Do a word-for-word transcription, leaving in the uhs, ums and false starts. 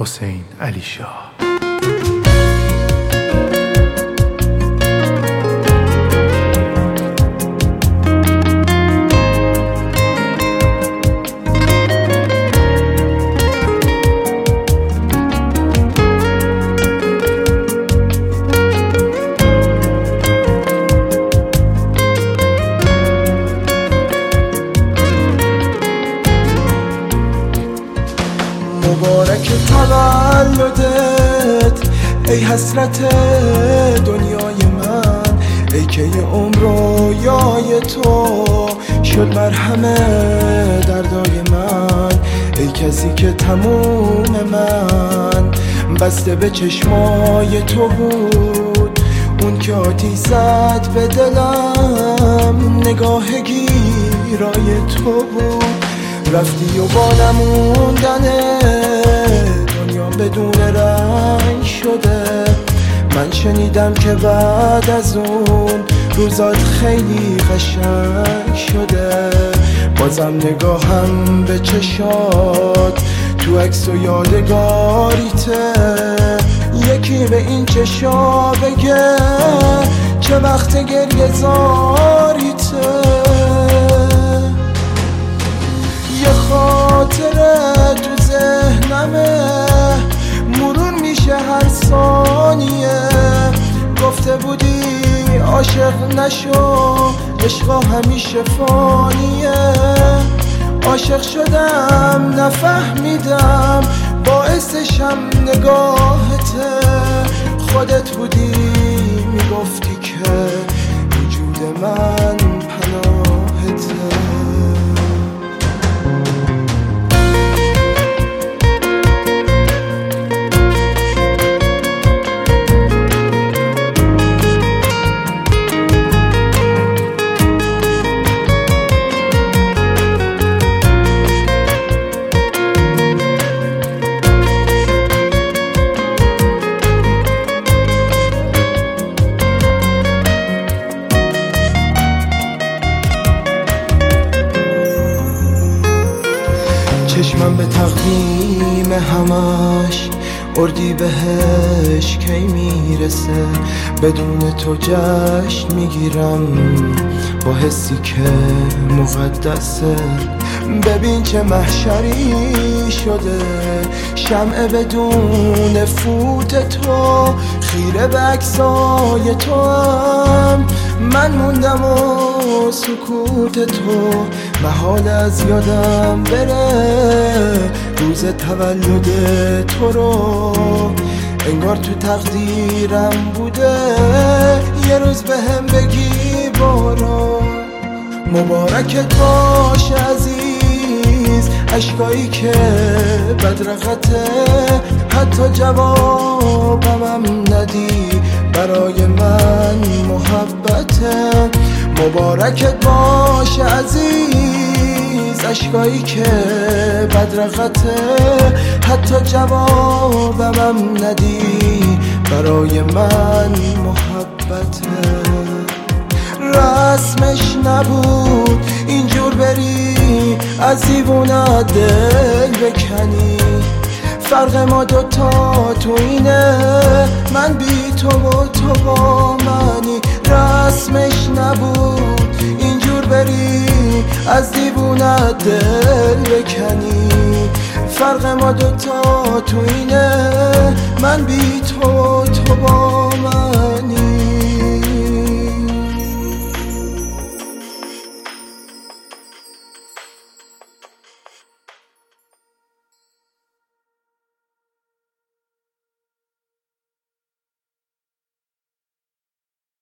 حسین علی شاه. مبارک تولدت ای حسرت دنیای من، ای که یه عمر رویای تو شد مرهم دردای من، ای کسی که تموم من بسته به چشمای تو بود، اون که آتیش زد به دلم نگاه گیرای تو بود. رفتی و با نموندن دنیا بدون رنگ شده، من شنیدم که بعد از اون روزات خیلی قشنگ شده. بازم نگاهم به چشات تو عکس و یادگاریته، یکی به این چشا بگه چه وقت گریه زاریته. یه خاطره تو ذهنمه مرور میشه هر ثانیه، گفته بودی عاشق نشو عشقا همیشه فانیه. عاشق شدم نفهمیدم باعثشم نگاهته، خودت بودی میگفتی که وجود من پناهته. چشمم به تقدیم همش اردی بهش کی میرسه، بدون تو جشن میگیرم با حسی که مقدسه. ببین چه محشری شده شمع بدون فوت تو، خیره به عکسای تو هم من موندم و سکوت تو محال از یادم بره روز تولد تو رو. انگار تو تقدیرم بوده یه روز به هم بگی بارو. مبارکت باش عزیز اشکایی که بدرقته، حتی جوابمم ندی برای من محبته. مبارکت باش عزیز اشکایی که بدرقته، حتی جوابمم ندی برای من محبته. رسمش نبود اینجور بری از دیوونت دل بکنی، فرق ما دوتا تو اینه من بی تو و تو با منی. رسمش نبود اینجور بری از دیوونت دل بکنی، فرق ما دوتا تو اینه من بی تو و تو با منی.